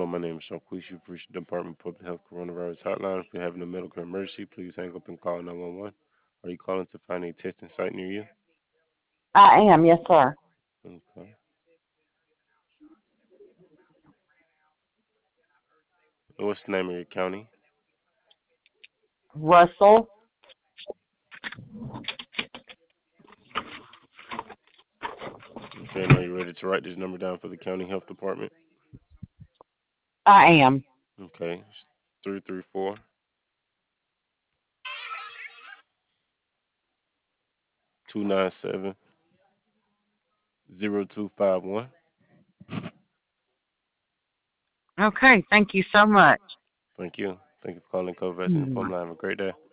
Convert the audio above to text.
My name is Shanquise. You've reached the Department of Public Health Coronavirus Hotline. If you're having a medical emergency, please hang up and call 911. Are you calling to find a testing site near you? I am, yes, sir. Okay. And what's the name of your county? Russell. Okay, now you're ready to write this number down for the county health department. I am. Okay, it's 334 297 0251. Okay, thank you so much. Thank you. Thank you for calling COVID-19 Hmm. Inform Line. Have a great day.